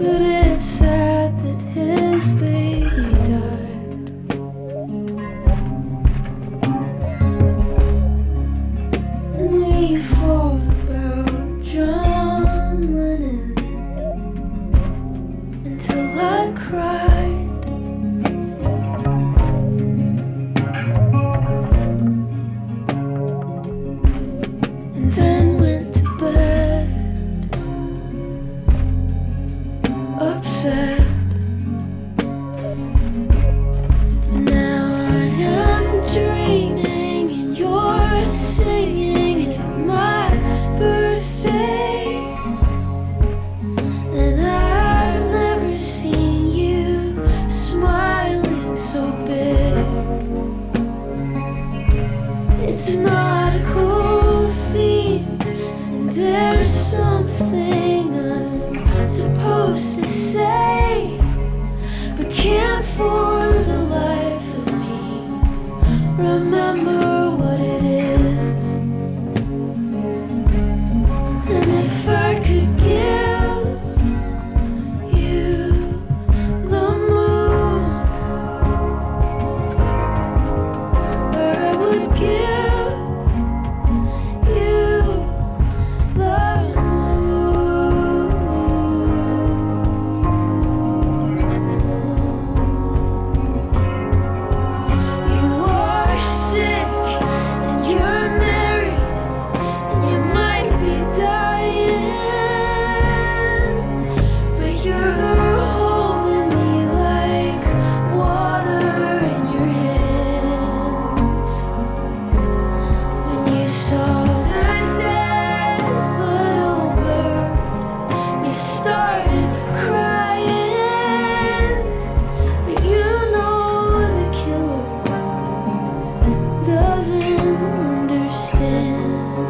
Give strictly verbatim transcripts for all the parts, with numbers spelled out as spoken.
but it's sad that his baby died. And we fought about John Lennon until I cried. And then went to bed upset. But now I am dreaming and you're singing at my birthday. And I've never seen you smiling so big. It's not a cool theme, and there's something I'm supposed to say, but can't for the life of me remember what it is. And if I could give you the moon, or I would give you the moon. You are sick and you're married and you might be dying, but you're holding me like water in your hands. When you saw the dead little bird, you started crying, but you know the killer doesn't understand.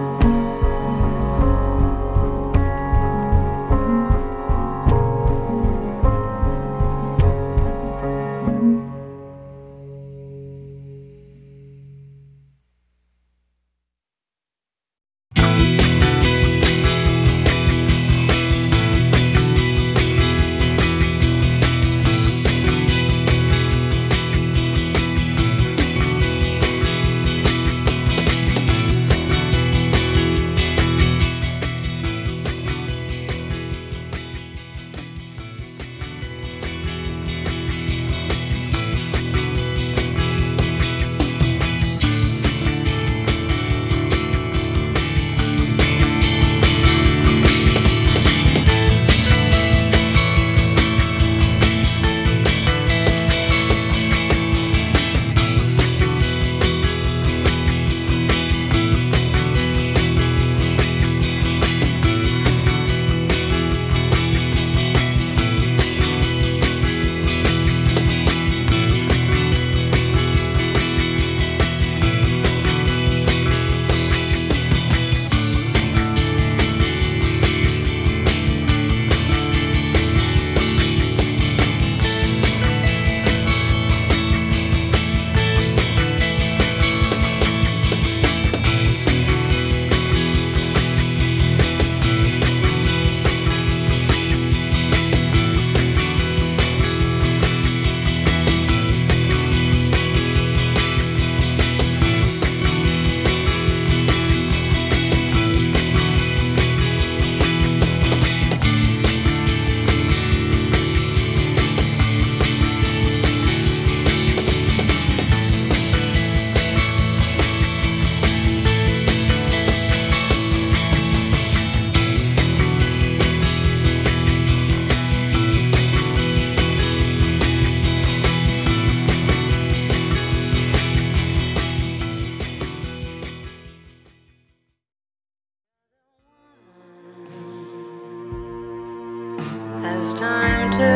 Has time to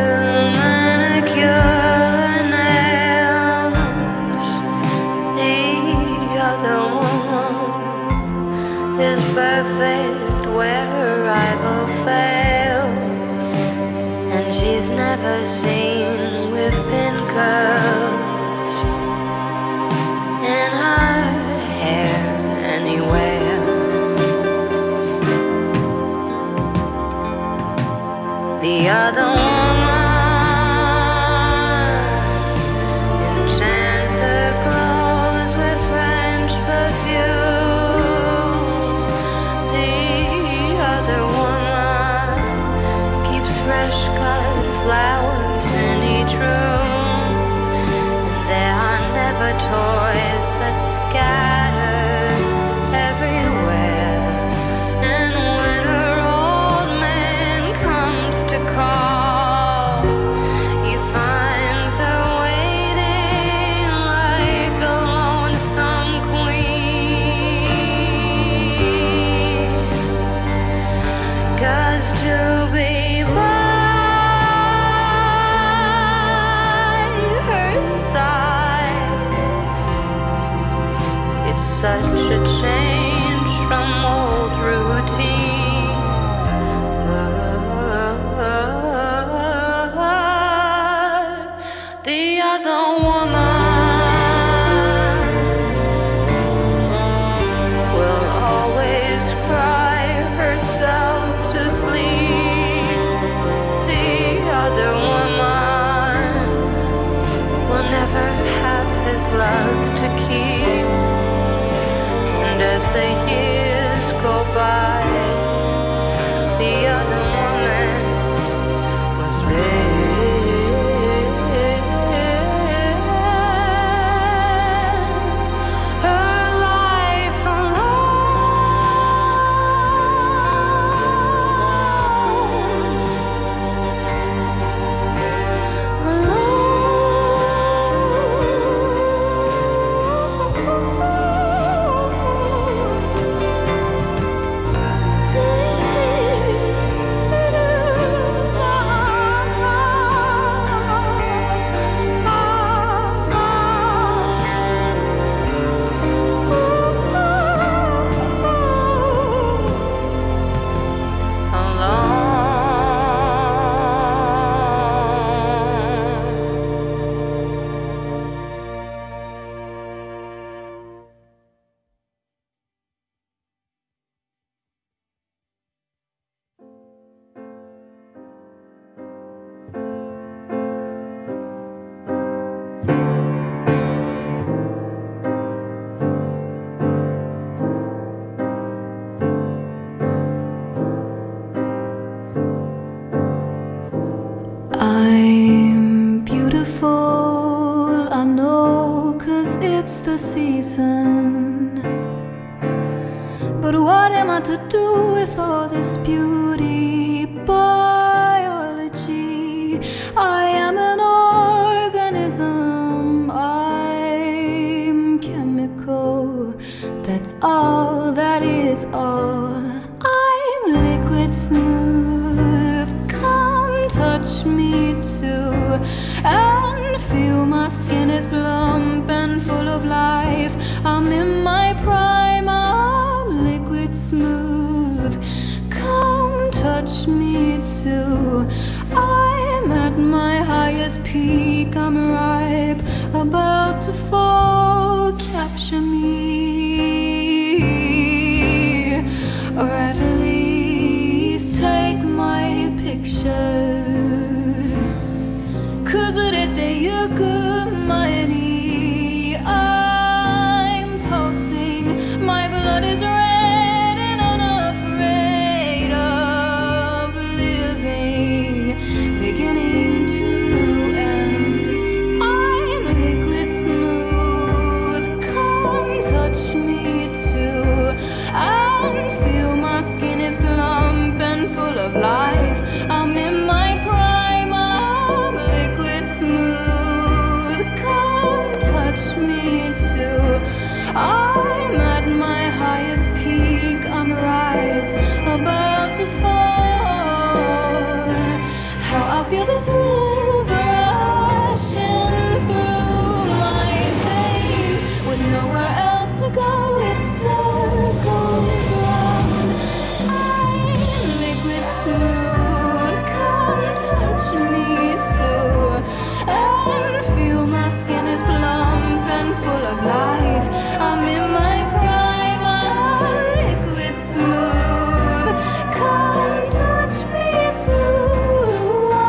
manicure her nails. The other woman is perfect where her rival fails, and she's never seen with thin curls in her hair anywhere. The other other woman enchants her clothes with French perfume. The other woman keeps fresh cut flowers in each room. And there are never toys that scatter everywhere. And when her old man comes to call, he finds her waiting like a lonesome queen. 'Cause to be by her side, it's such a change from old routine. But the other woman will always cry herself to sleep. The other woman will never have his love to keep. And as the years go by, the other woman will spend her life I'm beautiful, I know, 'cause it's the season. But what am I to do with all this beauty? Biology, I am an organism, I'm chemical, that's all, that is all. I'm liquid smooth, come touch me too, and feel my skin is plump and full of life. I'm in my prime, I'm liquid smooth, come touch me too. I'm at my highest peak, I'm ripe, about to fall, capture me, or at least take my picture. 'Cause urete yukumaeni, I'm pulsing, my blood is red and unafraid of living, beginning to end. I'm liquid smooth, come touch me too, and feel my skin is plump and full of life. I'm in my prime, I'm liquid smooth, come touch me too. I'm at my highest peak, I'm ripe, about to fall. How I feel this river rushing through my veins, with nowhere else to go, it circles round. I'm liquid smooth, come touch me too, and feel my skin is plump and full of life. I'm in my prime, I'm liquid smooth, come touch me too.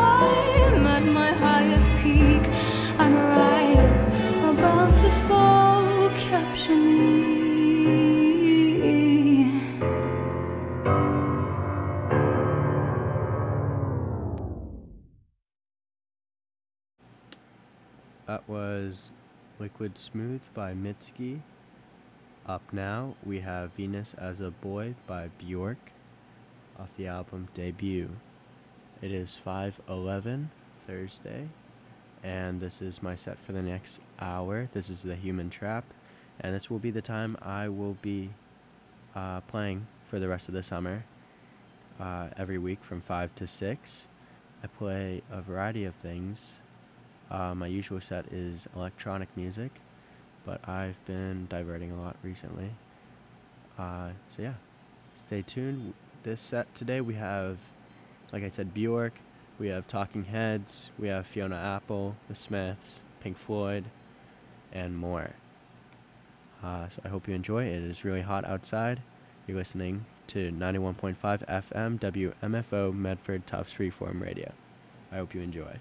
That was Liquid Smooth by Mitski. Up now, we have Venus as a Boy by Bjork off the album Debut. It is five eleven Thursday, and this is my set for the next hour. This is The Human Trap, and this will be the time I will be uh, playing for the rest of the summer. Uh, every week from five to six. I play a variety of things. Uh, my usual set is electronic music, but I've been diverting a lot recently. Uh, so yeah, stay tuned. This set today we have, like I said, Bjork, we have Talking Heads, we have Fiona Apple, The Smiths, Pink Floyd, and more. Uh, so I hope you enjoy. It is really hot outside. You're listening to ninety-one point five F M W M F O Medford Tufts Freeform Radio. I hope you enjoy.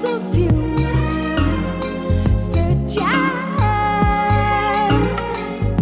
Suggests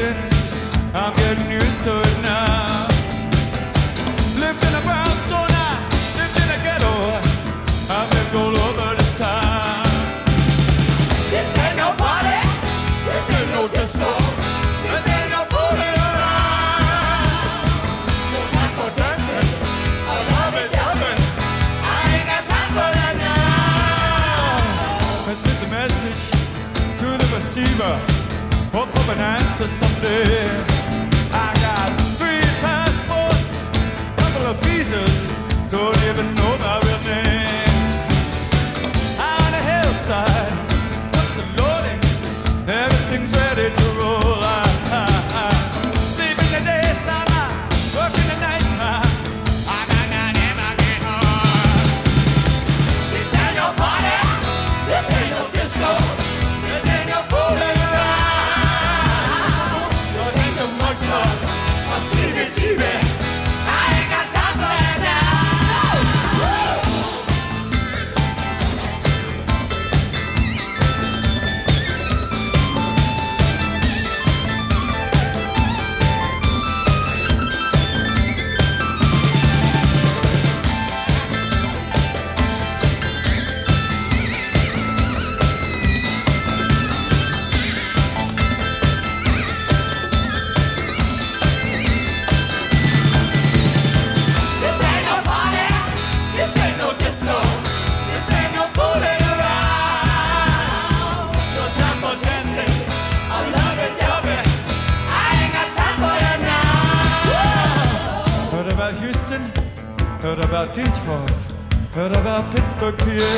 distance, I'm getting used to it now. Lived in a brownstone, I lived in a ghetto. I've lived all over this town. This ain't no party, this ain't no disco, this ain't no fooling around. No time for dancing, I love it, love it. I ain't got time for that now. Let's get the message to the receiver. Hope for an answer someday. I got three passports, couple of visas, don't even know my real name. On the hillside, trucks are loading, everything's ready to roll. I, I, I sleep in the daytime, I work in the nighttime. I got nine and I get home. This ain't no party, this ain't no disco, this ain't no fooling around. This ain't no mud club, or C B G B. I ain't got time for that now. This ain't no party, this ain't no disco, this ain't no fooling around. No time for dancing, I love it, love it. I ain't got time for that now. Heard about Houston, heard about Detroit, heard about Pittsburgh, P A.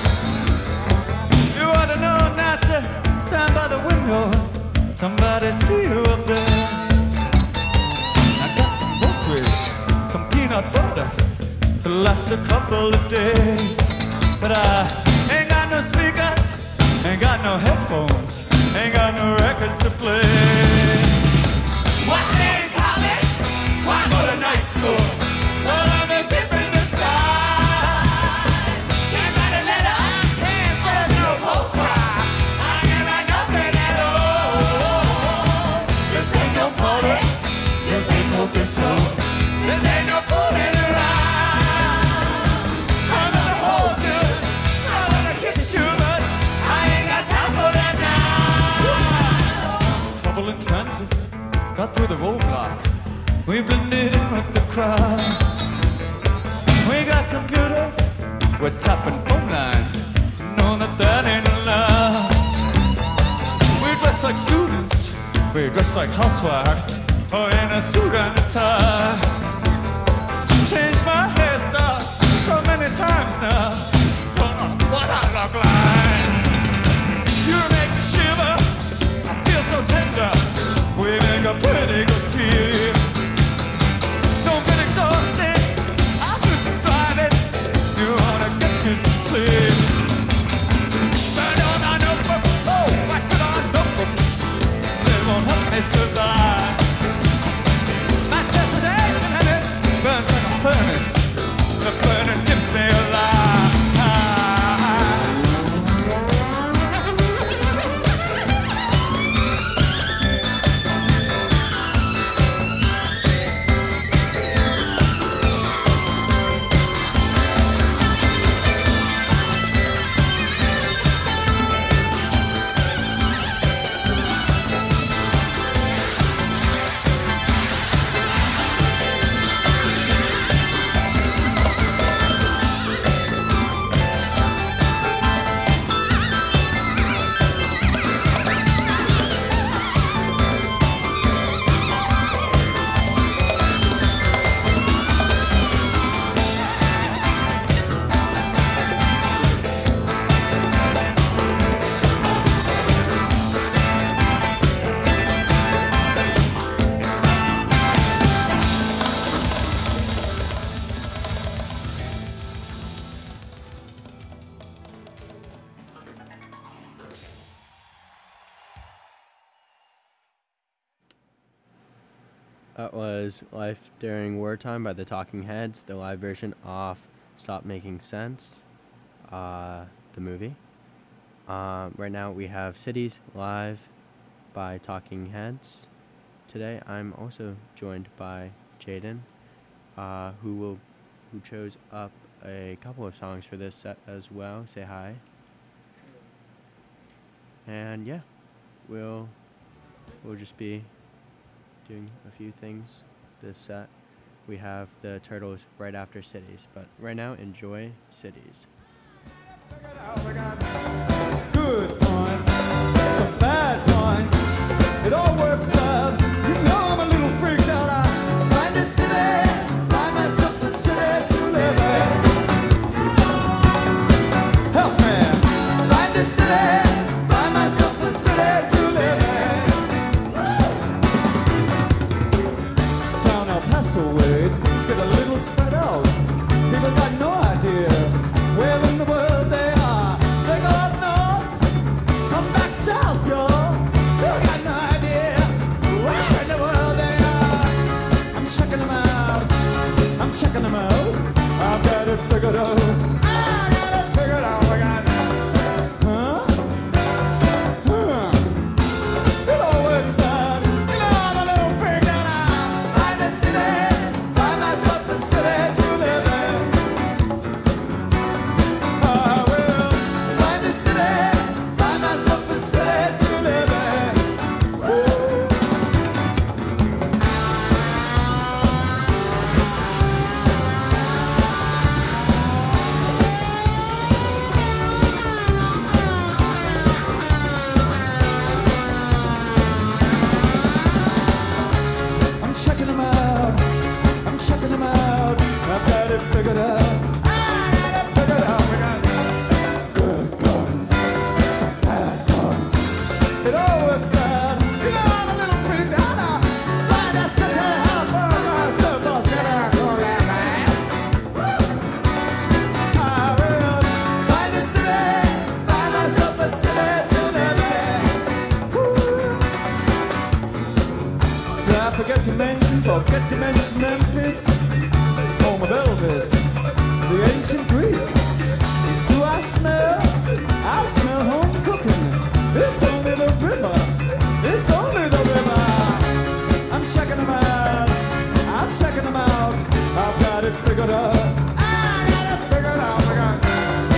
You ought to know not to stand by the window, somebody see you up there. I got some groceries, some peanut butter to last a couple of days. But I ain't got no speakers, ain't got no headphones, ain't got no records to play. Why stay in college? Why go to night school? Well, I'm a different this time. Can't write a letter, can't send no postcard. I ain't got nothing at all. This ain't no party, this ain't no disco, this ain't no fooling around. I'm gonna hold you, I wanna kiss you, but I ain't got time for that now. Trouble in transit, got through the roadblock. We blended in with the crowd. We got computers, we're tapping phone lines. Know that that ain't allowed. We dress like students, we dress like housewives, or in a suit and a tie. Changed my hairstyle so many times now. Don't know what I look like. You make me shiver, I feel so tender. We make a pretty good team. Don't get exhausted, I'll do some driving. You wanna get you some sleep. Turn on our notebooks, oh, back to our notebooks. They won't help me survive. My chest is aching and it burns like a furnace. The burning keeps me alive. That was Life During Wartime by the Talking Heads, the live version off Stop Making Sense, uh, the movie. Um, right now we have Cities live by Talking Heads. today I'm also joined by Jaden, uh, who will who chose up a couple of songs for this set as well. Say hi. And yeah, we'll we'll just be doing a few things this set. We have the Turtles right after Cities, but right now enjoy Cities. Good points, some bad points. It all works out. You know I'm a little freaked out. I find a city, find myself a city to live in. Help me, find a city, find myself a city to live in. Down El Paso way, things get a little spread out. People got no idea where in the world they are. They go up north, come back south, y'all. You got no idea where in the world they are. I'm checking them out, I'm checking them out. I've got it figured out, I got it figured out. I got, huh? Huh? It all works out. You know I'm a little freaked out. I find a city, find myself a city to live in. I will find a city, find myself a city to live in. Woo. I'm checking them out, I'm checking them out. I've got it figured out, I got it figured out. We got good points, some bad points. It all works out. You know I'm a little freaked out. I find a city, I find myself a city to live in. I will find a city, find myself a city to live in. Woo. Did I forget to mention, forget to mention Memphis, home of Elvis, the ancient Greek? Do I smell? I smell home cooking. It's only the river, it's only the river. I'm checking them out, I'm checking them out. I've got it figured out, I got it figured out. I got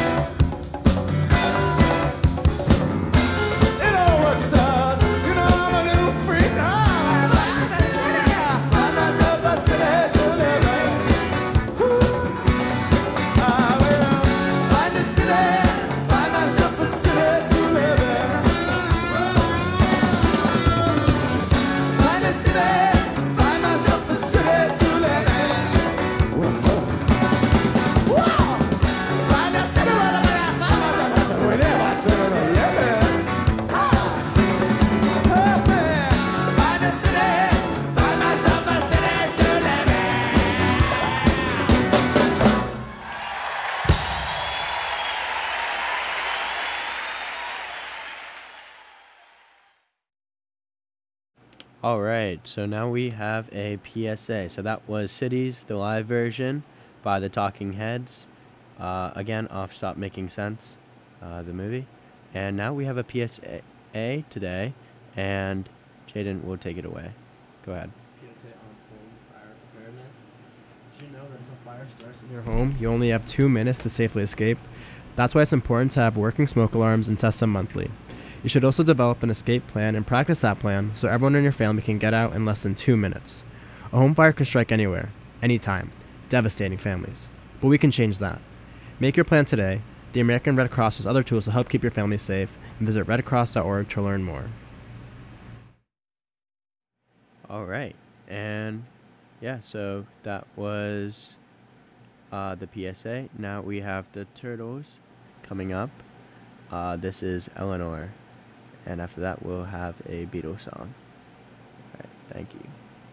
it all works out. You know I'm a little freak. I find myself a city to live in. Woo. I will find a city, find myself a city to live in. Find a city, find myself a city to live in. Woo. Whoa. Find a city where I find myself a city to live in. Help me. Find a city, find myself a city to live in. All right, so now we have a P S A. So that was Cities, the live version by the Talking Heads. Uh, again, off Stop Making Sense, uh, the movie. And now we have a P S A today, and Jaden will take it away. Go ahead. P S A on home fire preparedness. Did you know that if a fire starts in your home, you only have two minutes to safely escape? That's why it's important to have working smoke alarms and test them monthly. You should also develop an escape plan and practice that plan so everyone in your family can get out in less than two minutes. A home fire can strike anywhere, anytime, devastating families. But we can change that. Make your plan today. The American Red Cross has other tools to help keep your family safe, and visit red cross dot org to learn more. All right, and yeah, so that was uh, the P S A. Now we have the Turtles coming up. Uh, this is Eleanor, and after that we'll have a Beatles song. All right, thank you.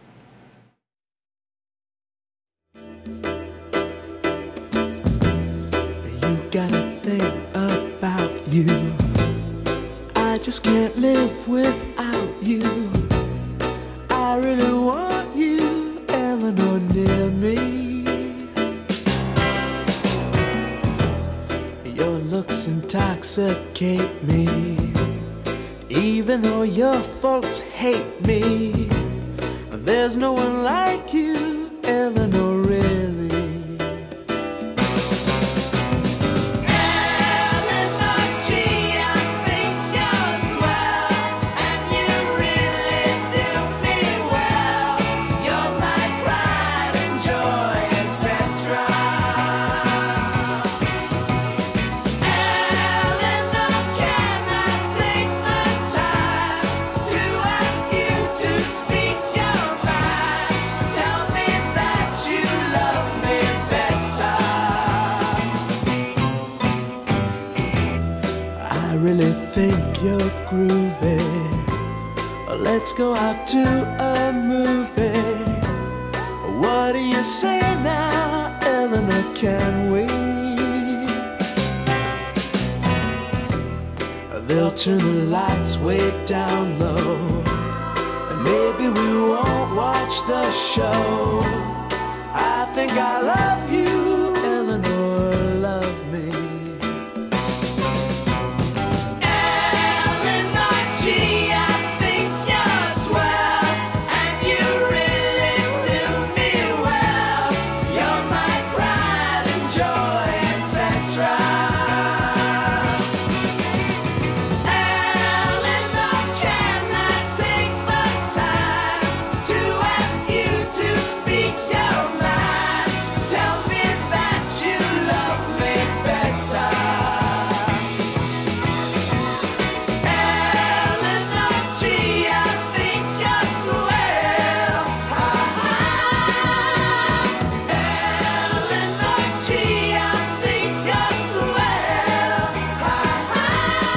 You gotta think about you. I just can't live without you. I really want you, Eleanor, near me. Your looks intoxicate me, even though your folks hate me. There's no one like you, Eleanor, really. Eleanor G, I think you're swell, and you really do me well. You're my pride and joy, et cetera. Eleanor, can I take the time to ask you to speak your mind? Tell me that you love me better. I really think you're groovy. Let's go out to a movie. What do you say now, Eleanor, can we? They'll turn the lights way down low, and maybe we won't watch the show. I think I love you, Eleanor, love me. Eleanor G, I think you're swell, and you really do me well. You're my pride and joy, et cetera. Eleanor, can I take the time to ask you to speak your mind? Tell me that you love me better. Eleanor G, I think you're swell. Ha ha. Eleanor G, I think you're swell. Ha ha.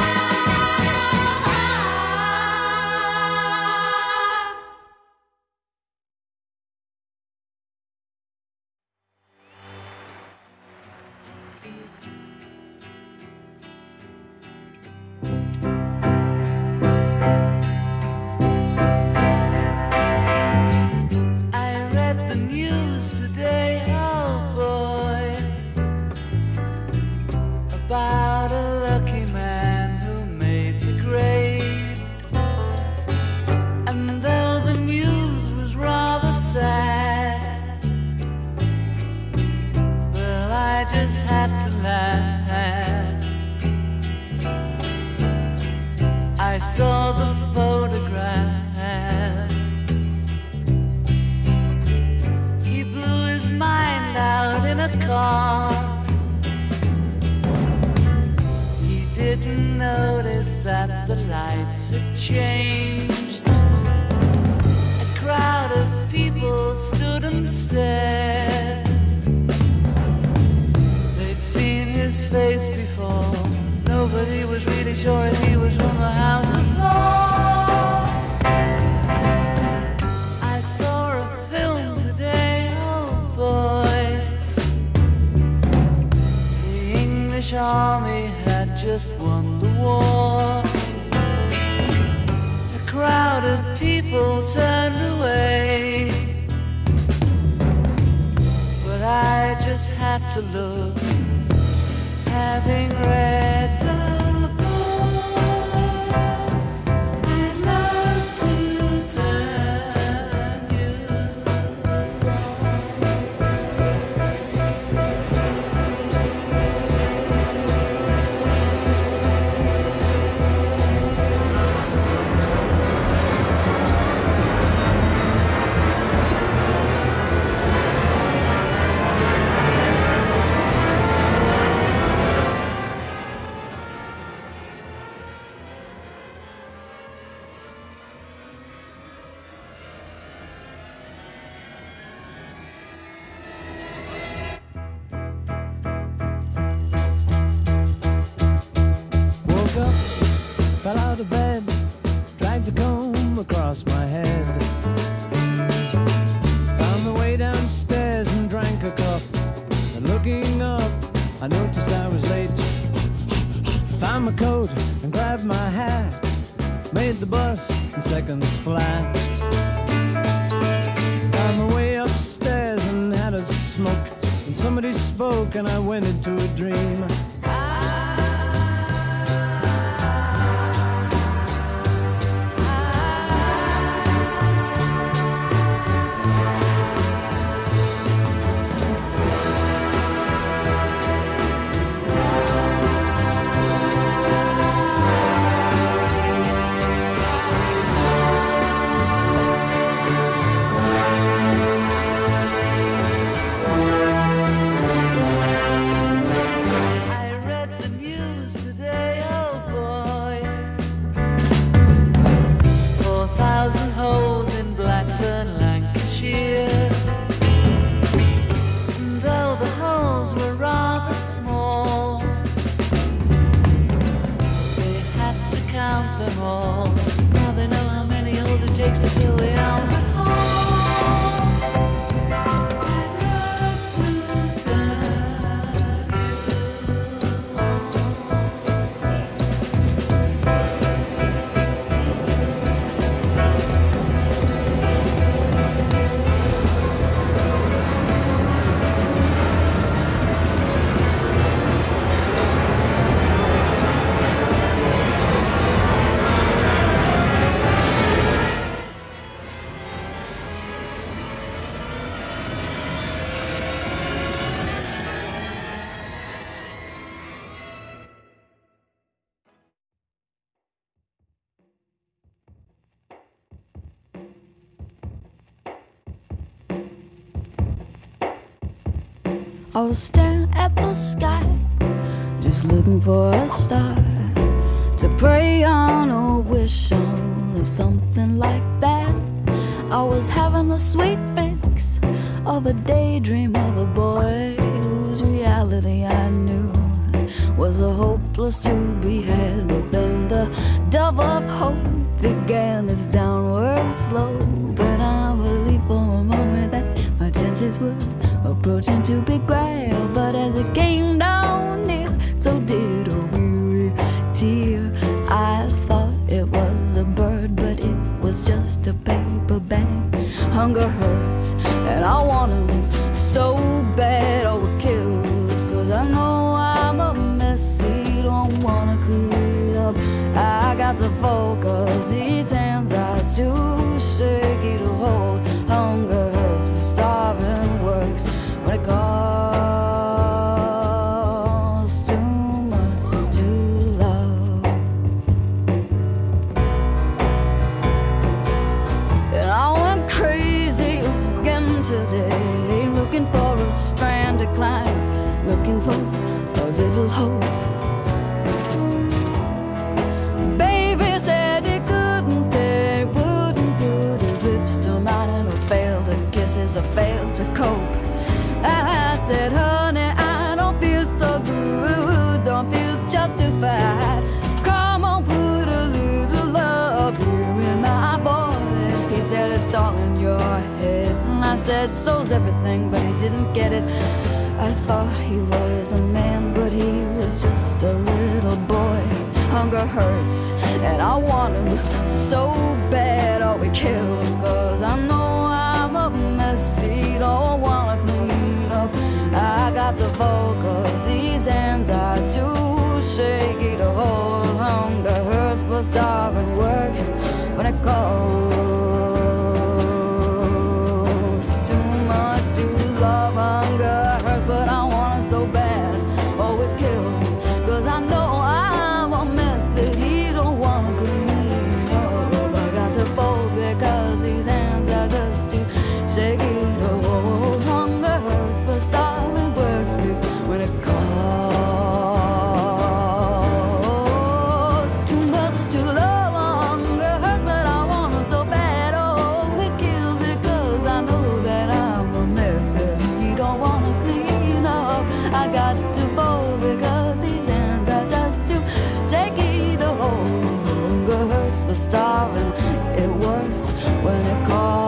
I read the news today, oh boy, about a lucky man who made the grade. And though the news was rather sad, well, I just had to laugh. I saw the photograph. He blew his mind out in a car. He didn't notice that the lights had changed. A crowd of people stood and stared. They'd seen his face before. Nobody was really sure if he was from the House of Lords. I saw a film today, oh boy. The English army had just won the war. A crowd of people turned away, but I just had to look, having read the book. I'd love to turn you Woke up, fell out of bed, dragged a comb across my head. Found my way downstairs and drank a cup. And looking up, I noticed I was late. Found my coat and grabbed my hat. Made the bus in seconds flat. Found my way upstairs and had a smoke. And somebody spoke and I went into a dream. takes to feel the alcohol. I was staring at the sky, just looking for a star to pray on or wish on or something like that. I was having a sweet fix of a daydream of a boy whose reality I knew was a hopeless to be had. But then the dove of hope began its downward slope, and I believed for a moment that my chances were approaching to be grabbed. But as it came down near, so did a weary tear. I thought it was a bird, but it was just a paper bag. Hunger hurts, and I want him so bad. Oh, it kills, cause I know I'm a messy, don't wanna clean up. I got to focus, these hands are too shaky to hold. Hunger hurts, but starving works when it costs too much to love. And I went crazy again today, looking for a strand to climb, looking for a little hope. Baby said he couldn't stay, wouldn't put his lips to mine, and I failed to kisses, I failed to cope. I said, honey, I don't feel so good, don't feel justified. Come on, put a little love here in my voice. He said, it's all in your head. And I said, so's everything, but he didn't get it. I thought he was a man, but he was just a little boy. Hunger hurts, and I want him so bad. Oh, it kills, cause I know I'm a messy, don't wanna clean up. I got to focus, these hands are too shaky to hold. Hunger hurts, but starving works when it costs too much to love. Hunger hurts, but I want it so bad. Oh, it kills, cause I know I'm a mess that he don't wanna clean up. I got to fold because these hands are just too shaky to hold. Hunger hurts, but starving works me when it costs too much to love. Hunger hurts, but I want it so bad. Oh, it kills because I know that I'm a mess that he don't wanna clean up. I got to fold because these hands are just too shaky to hold. Hunger hurts, but starving, it works when it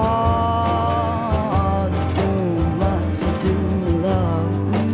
costs too much to love.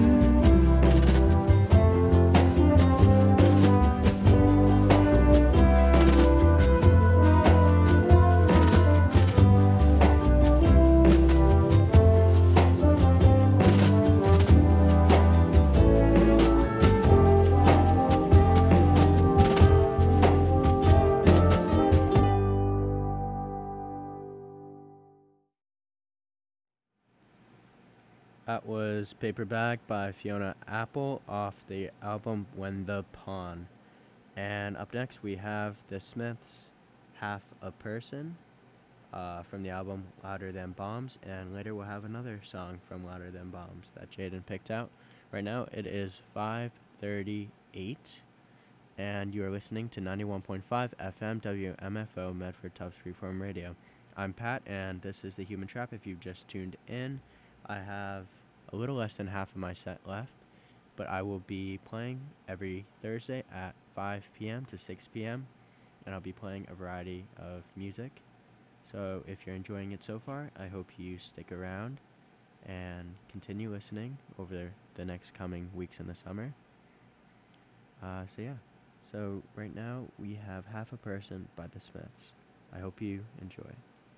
That was Paper Bag by Fiona Apple off the album When the Pawn. And up next we have The Smiths' Half a Person uh, from the album Louder Than Bombs. And later we'll have another song from Louder Than Bombs that Jaden picked out. Right now it is five thirty-eight and you are listening to ninety-one point five F M W M F O Medford Tufts Freeform Radio. I'm Pat and this is The Human Trap. If you've just tuned in, I have a little less than half of my set left, but I will be playing every Thursday at five p.m. to six p.m. and I'll be playing a variety of music. So if you're enjoying it so far, I hope you stick around and continue listening over the next coming weeks in the summer. Uh, so yeah, so right now we have Half a Person by the Smiths. I hope you enjoy.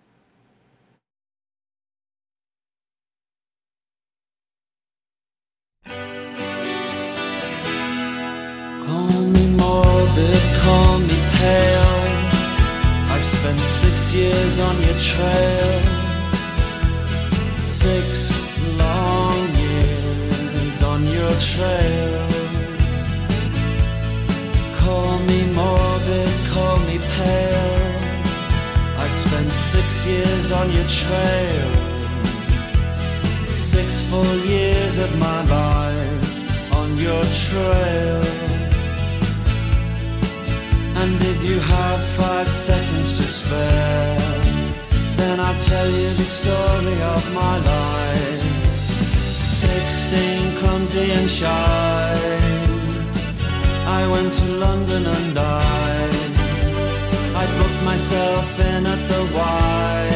Call me morbid, call me pale. I've spent six years on your trail. Six long years on your trail. Call me morbid, call me pale. I've spent six years on your trail. Six full years of my life on your trail. And if you have five seconds to spare, then I'll tell you the story of my life. Sixteen, clumsy and shy, I went to London and died. I booked myself in at the Y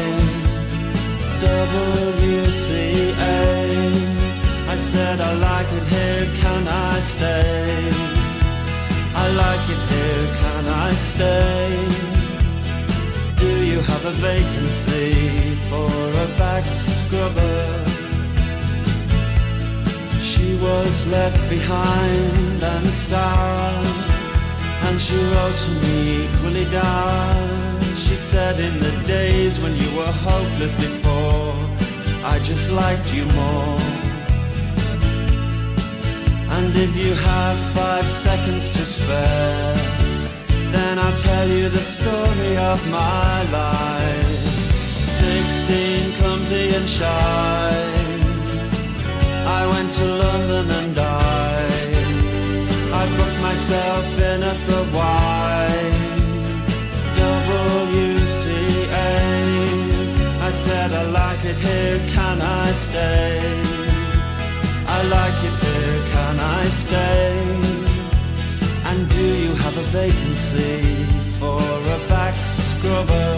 W C A. I said I like it here, can I stay? I like it here, can I stay? Do you have a vacancy for a back scrubber? She was left behind and sour, and she wrote to me equally down. She said in the days when you were hopelessly poor, I just liked you more. And if you have five seconds to spare, then I'll tell you the story of my life. Sixteen, clumsy and shy, I went to London and died. I booked myself in at the Y W C A. I said I like it here, can I stay? I like it here, can I stay? And do you have a vacancy for a back scrubber?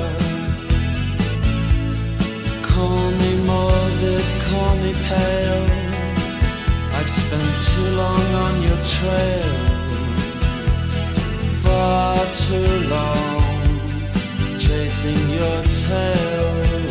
Call me morbid, call me pale. I've spent too long on your trail, far too long, chasing your tail.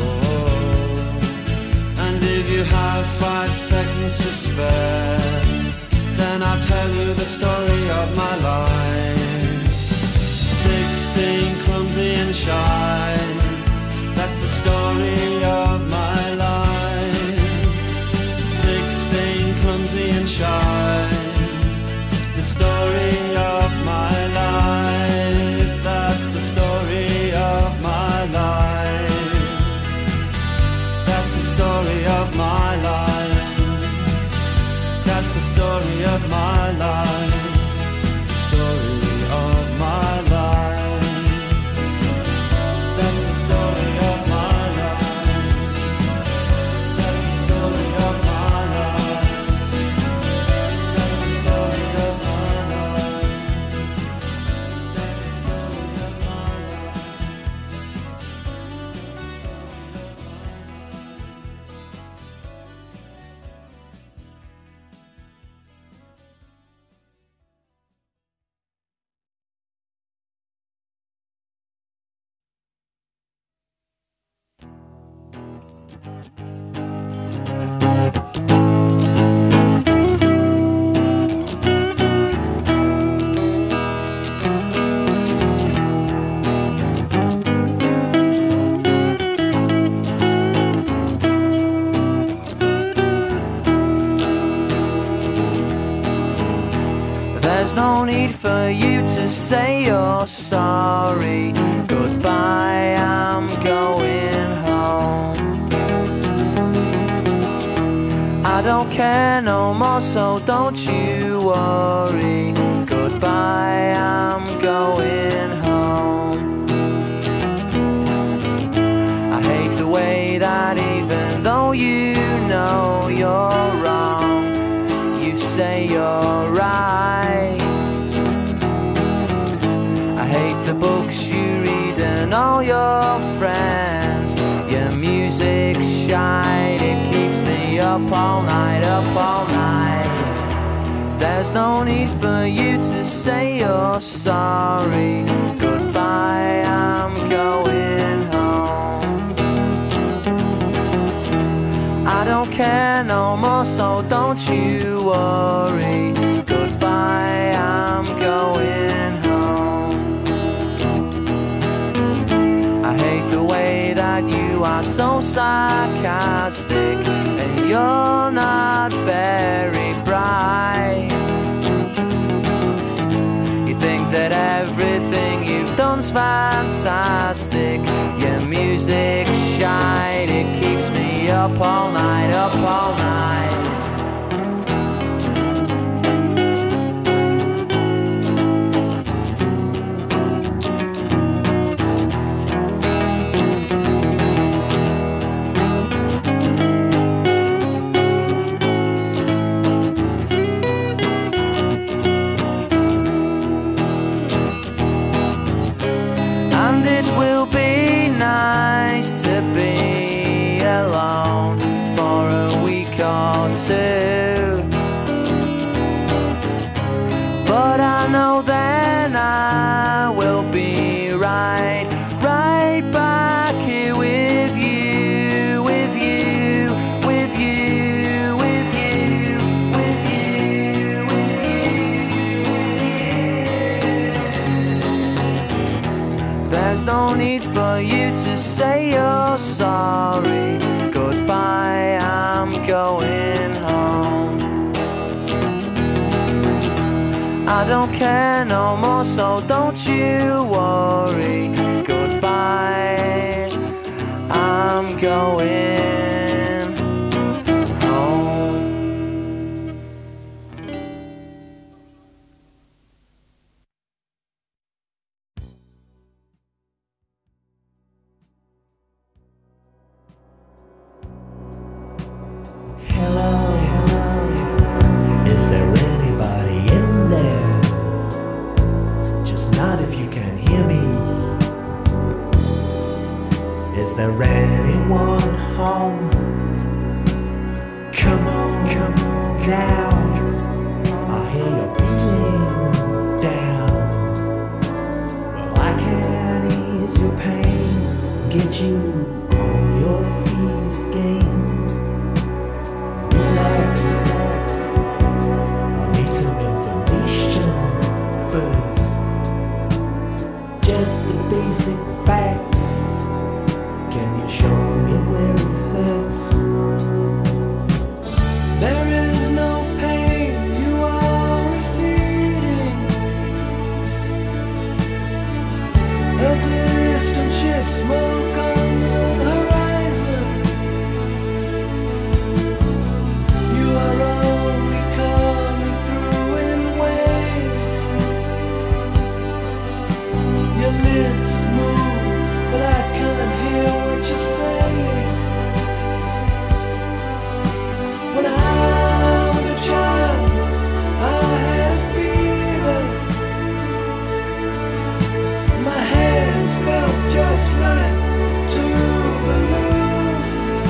And if you have five seconds to spare, then I'll tell you the story of my life. Sixteen, clumsy and shy, that's the story of my life. Sixteen, clumsy and shy, the story of my life. That's the story of my life. That's the story of my life. That's the story of my life. The story of my life. That's the story of my life. That's the story of my life. That's the story of my life. That's the story of my life. There's no need for you to say you're sorry. Goodbye, I'm going home. I don't care no more, so don't you worry. Goodbye, I'm going home. I hate the way that even though you know you're wrong, you say you're right. I hate the books you read and all your friends up all night, up all night. There's no need for you to say you're sorry. Goodbye, I'm going home. I don't care no more, so don't you worry. Goodbye, I'm going home. I hate the way that you are so sarcastic, and you're not very bright. You think that everything you've done's fantastic. Your music's shite, it keeps me up all night, up all night. And it will be nice to be alone for a week or two. But I know then I will be right, right back here with you, with you, with you, with you, with you, with you. There's no need for you to say you're sorry. Goodbye, I'm going home. I don't care no more, so don't you worry. Goodbye, I'm going home. Hello, hello. Is there anybody in there? Just nod if you can hear me. Is there anyone home? Come on, come on now. I hear you're feeling down. Well, I can ease your pain, get you on your feet again. Relax, relax. I need some information first. Just the basic facts. Can you show me where it hurts? There is no pain, you are receding. A distant ship, smoke on the horizon. You are only coming through in waves. Your lips move, but I can't hear what you're saying. When I was a child, I had a fever. My hands felt just like two balloons.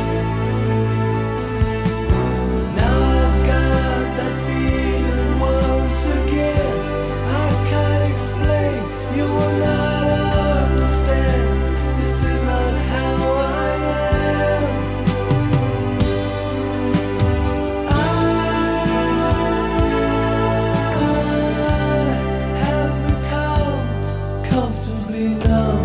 Now I've got that feeling once again. I can't explain, you will not understand. This is not how I am. I have become comfortably numb.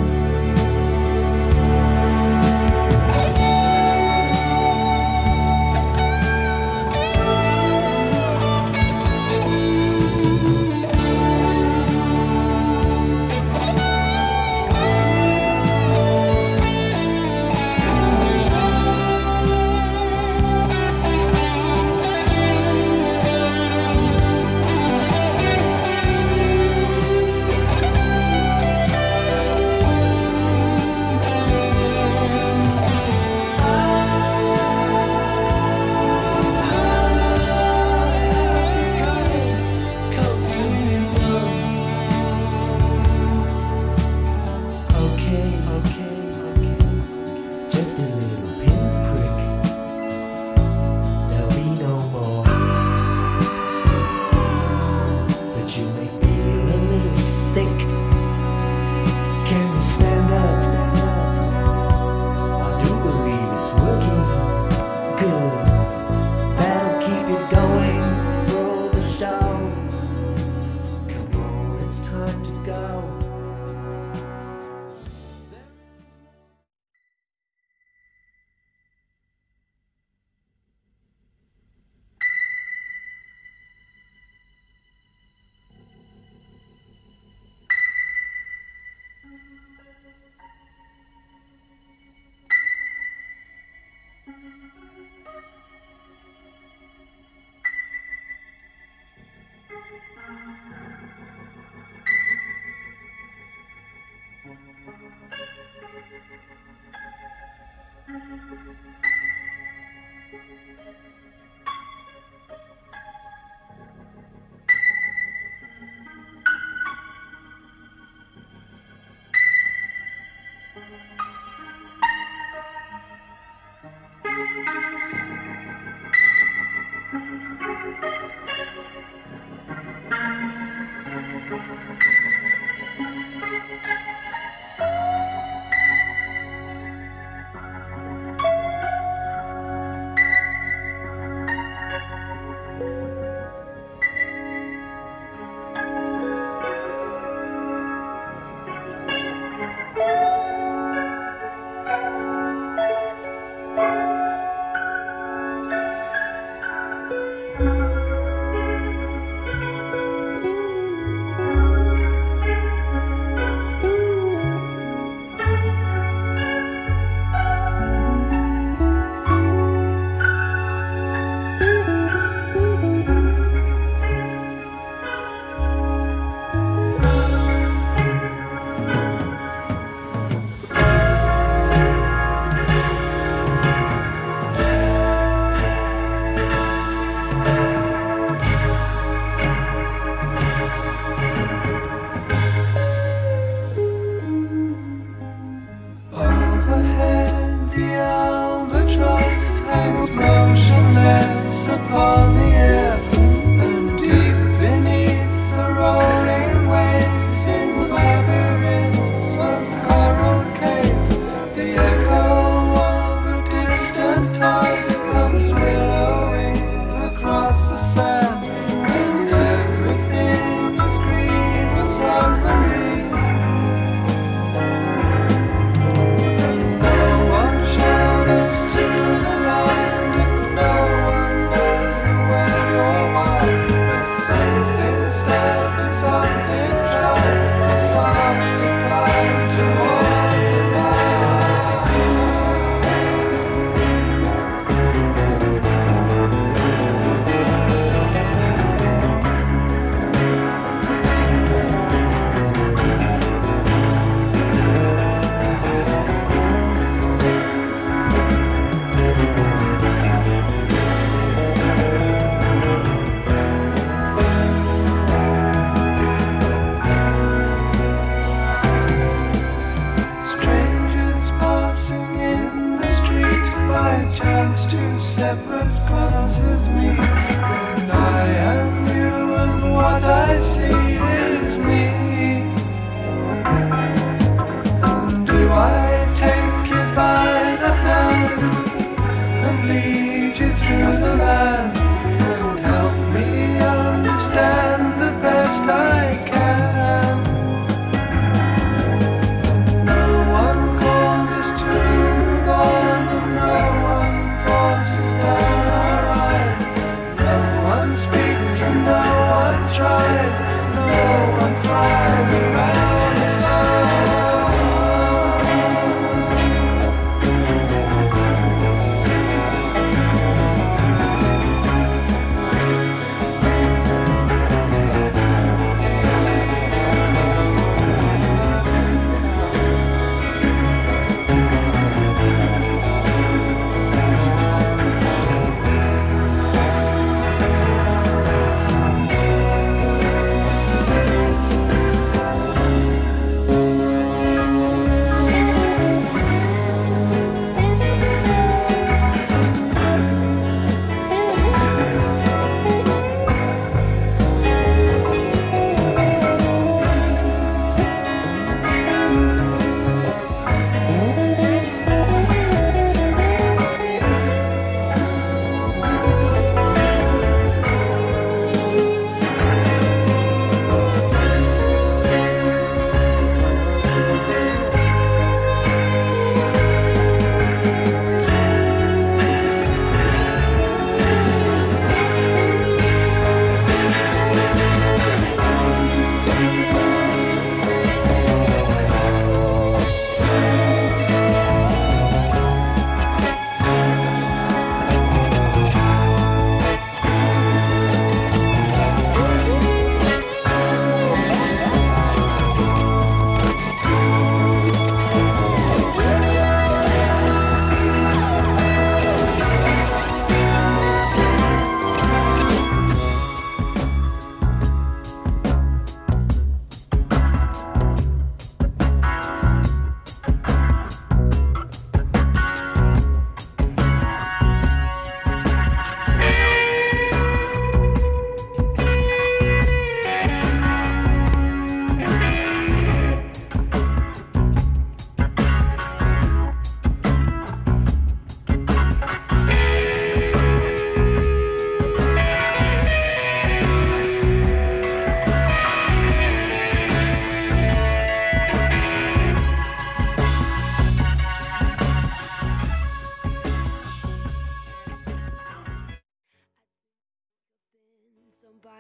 Okay, okay, okay. Just a little pinprick. Overhead, the albatross hangs motionless upon the air, and deep beneath the rolling waves, in labyrinths of coral caves, the echo of a distant tide comes willowing across the sand, and everything is green as submarine. Two separate classes meet, and I am you, and what I see is me. Do I take you by the hand and lead you through the land, and help me understand the best I can? No one calls us to move on, and no one forces down our eyes. No one speaks and no one tries. No one flies.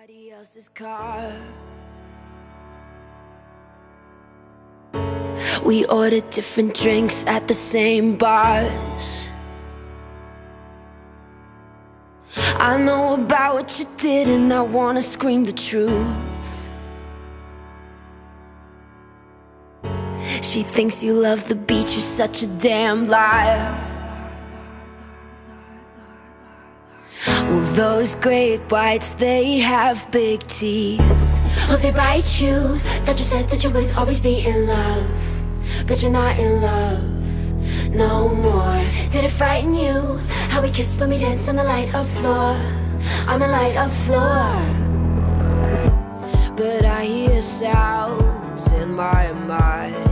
somebody else's car. We ordered different drinks at the same bars. I know about what you did and I wanna scream the truth. She thinks you love the beach, you're such a damn liar. Well, those great whites, they have big teeth. Oh, they bite you. Thought you said that you would always be in love, but you're not in love no more. Did it frighten you how we kissed when we danced on the light of floor, on the light of floor? But I hear sounds in my mind,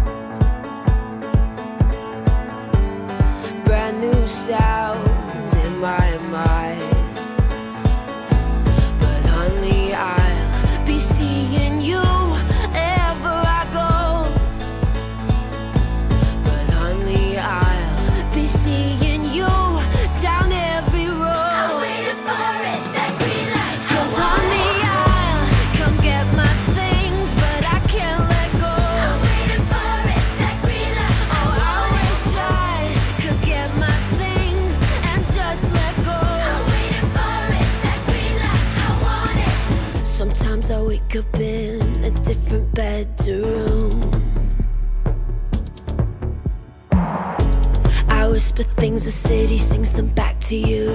brand new sounds in my mind. But honey, I'll be seeing you wherever I go. But honey, I'll be seeing you down every road. I'm waiting for it, that green light. 'Cause honey, I'll come get my things, but I can't let go. I'm waiting for it, that green light. Oh, I wish I could get my things and just let go. I'm waiting for it, that green light. I want it. Sometimes I wake up in a different bedroom. I whisper things, the city sings them back to you.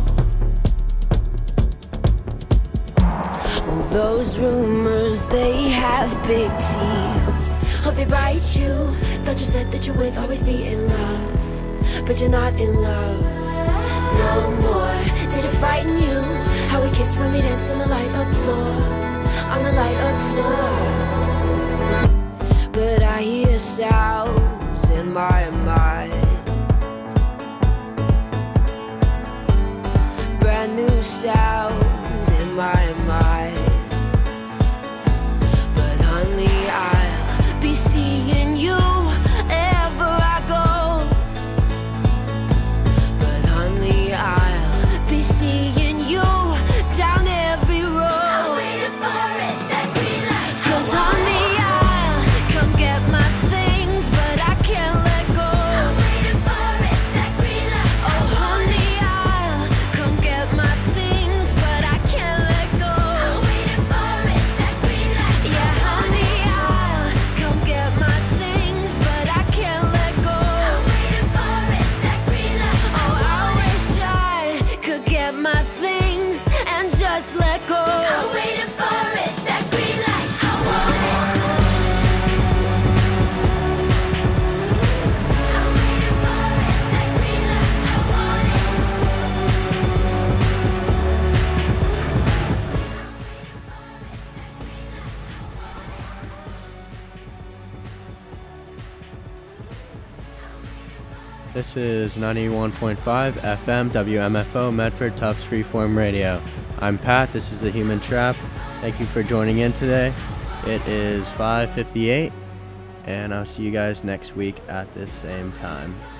Well, those rumors, they have big teeth. Oh, they bite you. Thought you said that you would always be in love, but you're not in love no more. Did it frighten you how we kissed when we danced on the light of floor, on the light of floor? But I hear sounds in my mind, brand new sounds in my mind. But honey, I'll be seeing you wherever I go. But honey, I'll be seeing you down every road. I'm waiting for it, that green light. 'Cause honey, I'll come get my things, but I can't let go. I'm waiting for it, that green light. Oh, honey, I'll come get my things, but I can't let go. I'm waiting for it, that green light. Yeah, honey, I'll come get my things, but I can't let go. I'm waiting for it, that green light. Oh, I wish I could get my things and just let go. I'm waiting for it, that green light. I want it. I'm waiting for it, that green light. I want it. This is ninety-one point five F M W M F O Medford Tufts Freeform Radio. I'm Pat, this is The Human Trap. Thank you for joining in today. It is five fifty-eight, and I'll see you guys next week at this same time.